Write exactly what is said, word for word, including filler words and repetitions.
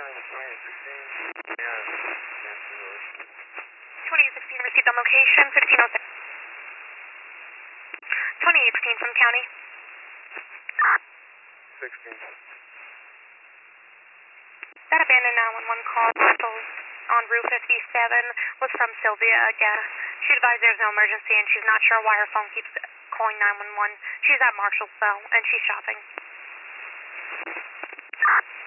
twenty-eight sixteen received on location, fifteen oh six. twenty-eight sixteen from county. sixteen. That abandoned nine one one call on Route fifty-seven was from Sylvia again. She advised there's no emergency and she's not sure why her phone keeps calling nine one one. She's at Marshallsville and she's shopping.